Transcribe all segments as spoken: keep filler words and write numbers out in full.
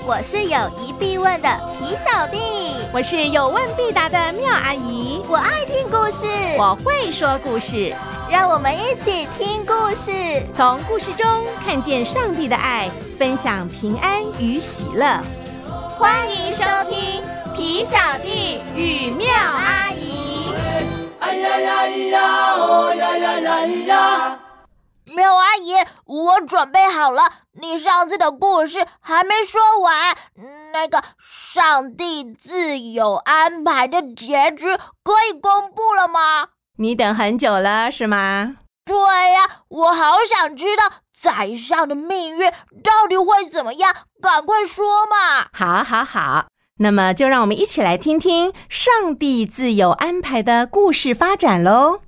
我是有疑必问的皮小弟， 我是有问必答的妙阿姨， 我爱听故事， 我会说故事， 让我们一起听故事， 从故事中看见上帝的爱，分享平安与喜乐。 欢迎收听皮小弟与妙阿姨。 哎呀呀呀，哦呀呀呀呀！ 妙阿姨，我准备好了，你上次的故事还没说完，那个上帝自有安排的结局可以公布了吗？ 你等很久了是吗？ 对呀，我好想知道宰相的命运到底会怎么样，赶快说嘛！ 好好好，那么就让我们一起来听听上帝自有安排的故事发展咯。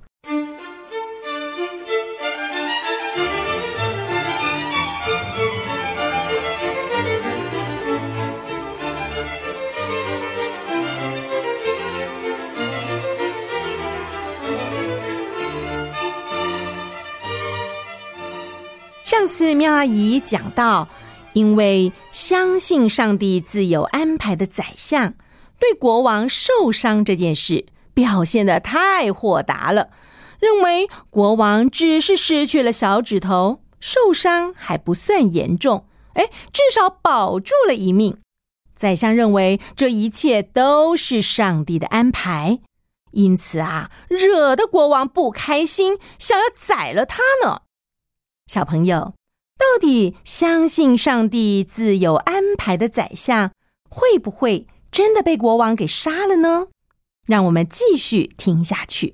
上次妙阿姨讲到，因为相信上帝自有安排的宰相对国王受伤这件事表现得太豁达了，认为国王只是失去了小指头，受伤还不算严重，诶，至少保住了一命。宰相认为这一切都是上帝的安排，因此啊，惹得国王不开心，想要宰了他呢。小朋友，到底相信上帝自有安排的宰相会不会真的被国王给杀了呢？让我们继续听下去。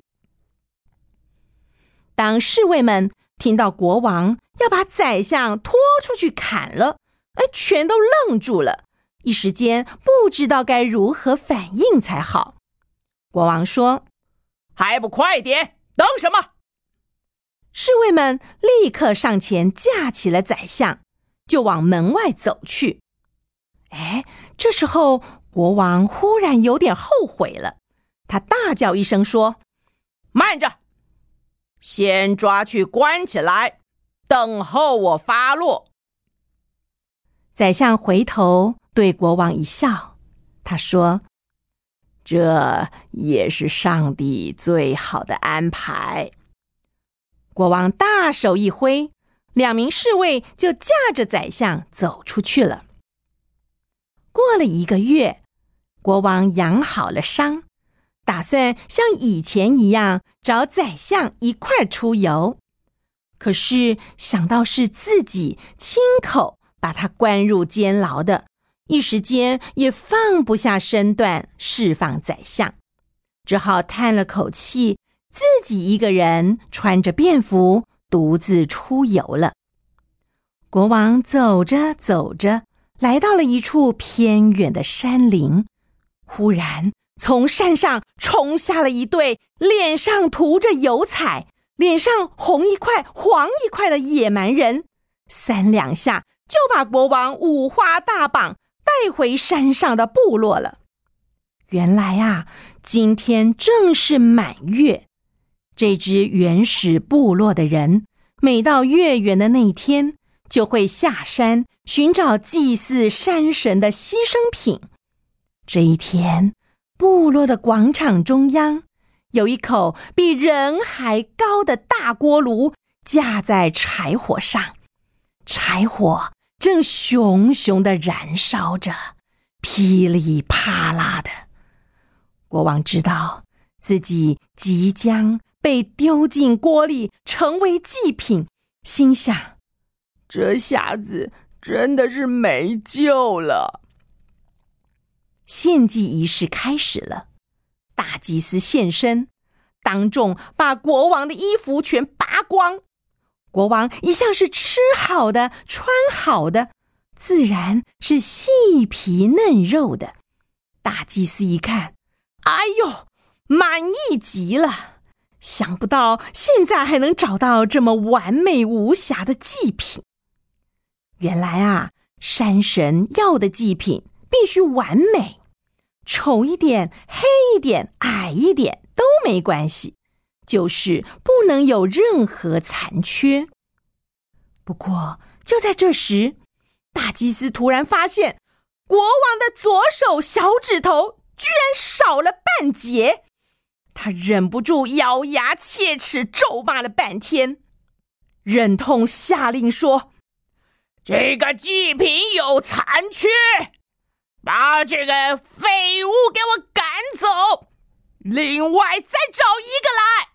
当侍卫们听到国王要把宰相拖出去砍了，哎，全都愣住了，一时间不知道该如何反应才好。国王说：“ 还不快点，等什么？” 侍卫们立刻上前架起了宰相，就往门外走去。哎，这时候国王忽然有点后悔了，他大叫一声说：“ 慢着！先抓去关起来，等候我发落。” 宰相回头对国王一笑，他说：“这也是上帝最好的安排。”国王大手一挥，两名侍卫就架着宰相走出去了。过了一个月，国王养好了伤，打算像以前一样找宰相一块出游。可是想到是自己亲口把他关入监牢的，一时间也放不下身段释放宰相，只好叹了口气，自己一个人穿着便服独自出游了。国王走着走着，来到了一处偏远的山林，忽然从山上冲下了一对脸上涂着油彩，脸上红一块黄一块的野蛮人，三两下就把国王五花大绑带回山上的部落了。原来啊，今天正是满月，这支原始部落的人每到月圆的那一天，就会下山寻找祭祀山神的牺牲品。这一天，部落的广场中央有一口比人还高的大锅炉架在柴火上，柴火正熊熊地燃烧着，噼里啪啦的。国王知道自己即将被丢进锅里成为祭品，心想， 这下子真的是没救了。 献祭仪式开始了，大祭司现身，当众把国王的衣服全扒光。国王一向是吃好的穿好的，自然是细皮嫩肉的。大祭司一看，哎呦，满意极了，想不到现在还能找到这么完美无瑕的祭品。原来啊，山神要的祭品必须完美，丑一点、黑一点、矮一点都没关系，就是不能有任何残缺。不过就在这时，大祭司突然发现国王的左手小指头居然少了半截，他忍不住咬牙切齿，咒骂了半天。忍痛下令说： 这个祭品有残缺，把这个废物给我赶走，另外再找一个来。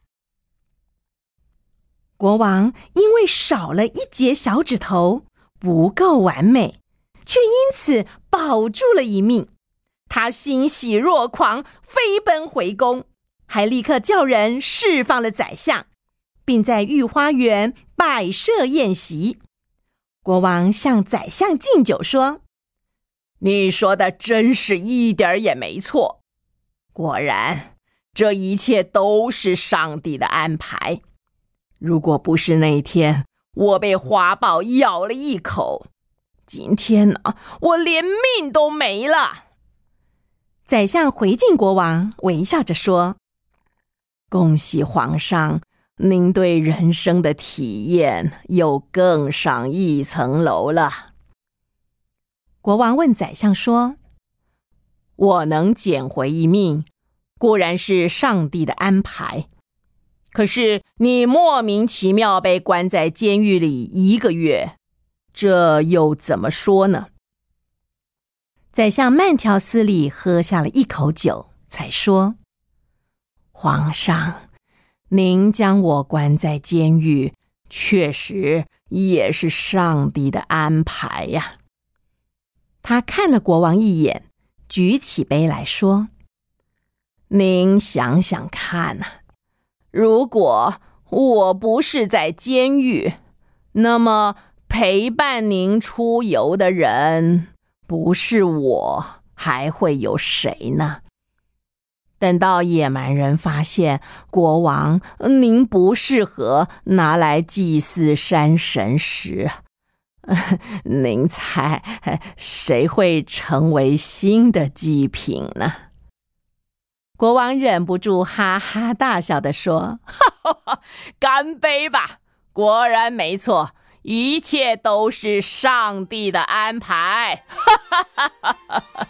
国王因为少了一截小指头，不够完美，却因此保住了一命。他欣喜若狂，飞奔回宫，还立刻叫人释放了宰相，并在御花园摆设宴席。国王向宰相敬酒说： 你说的真是一点也没错，果然这一切都是上帝的安排。如果不是那天我被花豹咬了一口，今天呢，我连命都没了。 宰相回敬国王，微笑着说：恭喜皇上，您对人生的体验又更上一层楼了。国王问宰相说：我能捡回一命，固然是上帝的安排，可是你莫名其妙被关在监狱里一个月，这又怎么说呢？宰相慢条斯理喝下了一口酒，才说：皇上，您将我关在监狱，确实也是上帝的安排呀。他看了国王一眼，举起杯来说：您想想看啊，如果我不是在监狱，那么陪伴您出游的人不是我，还会有谁呢？等到野蛮人发现国王您不适合拿来祭祀山神时，您猜谁会成为新的祭品呢？国王忍不住哈哈大笑地说： 哈哈，干杯吧！果然没错，一切都是上帝的安排。哈哈哈哈哈哈！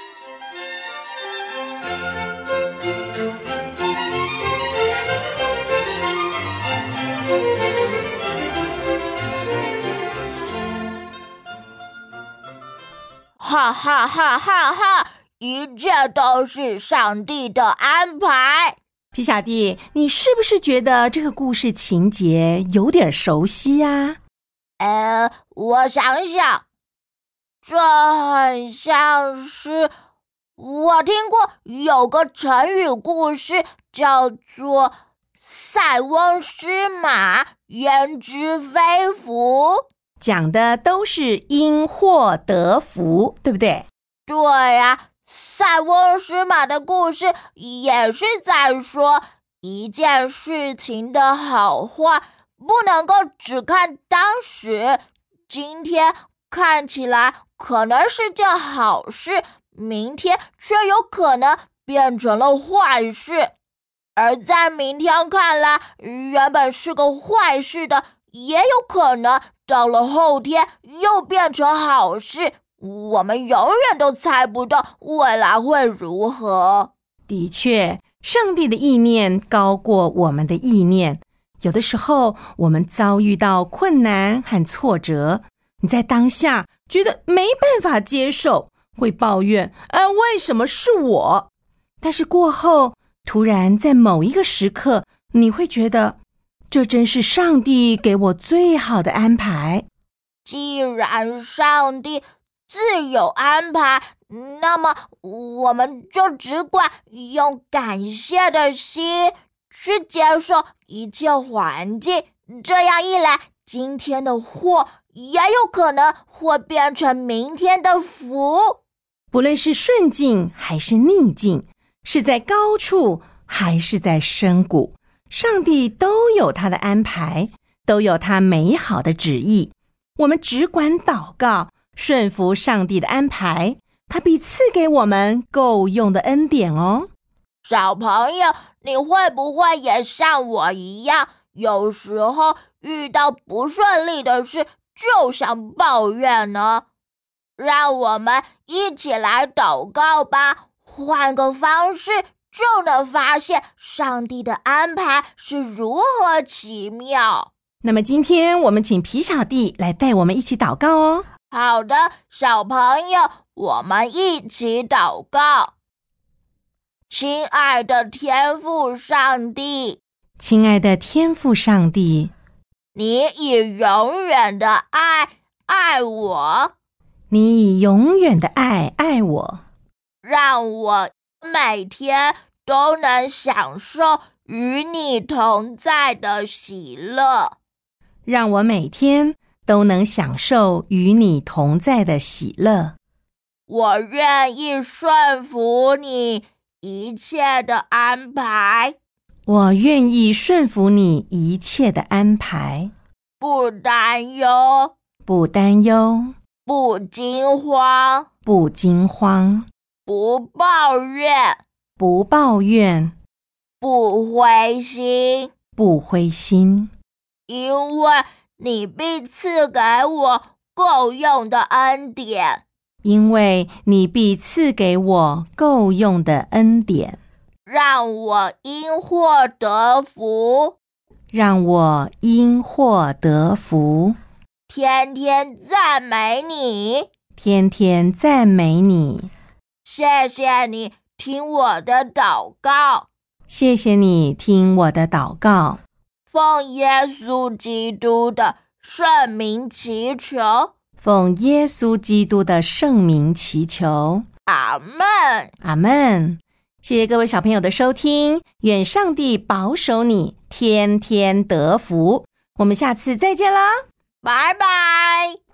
哈哈哈哈哈！一切都是上帝的安排。 皮小弟，你是不是觉得这个故事情节有点熟悉啊？ 呃，我想想，这很像是我听过有个成语故事叫做塞翁失马，焉知非福， 讲的都是因祸得福，对不对？ 对呀，塞翁失马的故事也是在说一件事情的好坏不能够只看当时，今天看起来可能是件好事，明天却有可能变成了坏事，而在明天看来原本是个坏事的，也有可能到了后天又变成好事。我们永远都猜不到未来会如何。 的确，上帝的意念高过我们的意念。有的时候我们遭遇到困难和挫折，你在当下觉得没办法接受，会抱怨呃，为什么是我？但是过后突然在某一个时刻，你会觉得这真是上帝给我最好的安排。 既然上帝自有安排，那么我们就只管用感谢的心去接受一切环境，这样一来，今天的祸也有可能会变成明天的福。 不论是顺境还是逆境，是在高处还是在深谷，上帝都有他的安排，都有他美好的旨意。我们只管祷告，顺服上帝的安排，他必赐给我们够用的恩典哦。 小朋友，你会不会也像我一样，有时候遇到不顺利的事就想抱怨呢？ 让我们一起来祷告吧，换个方式就能发现上帝的安排是如何奇妙。 那么今天我们请皮小弟来带我们一起祷告哦。 好的，小朋友，我们一起祷告。亲爱的天父上帝， 亲爱的天父上帝， 你以永远的爱爱我， 你以永远的爱爱我， 让我每天都能享受与你同在的喜乐， 让我每天都能享受与你同在的喜乐。 我愿意顺服你一切的安排， 我愿意顺服你一切的安排， 不担忧， 不担忧， 不惊慌， 不惊慌， 不抱怨， 不抱怨， 不灰心， 不灰心， 因为你必赐给我够用的恩典， 因为你必赐给我够用的恩典， 让我因祸得福， 让我因祸得福， 天天赞美你， 天天赞美你。 谢谢你听我的祷告， 谢谢你听我的祷告， 奉耶稣基督的圣名祈求， 奉耶稣基督的圣名祈求， 阿们， 阿们。谢谢各位小朋友的收听，愿上帝保守你，天天得福。我们下次再见啦， 拜拜。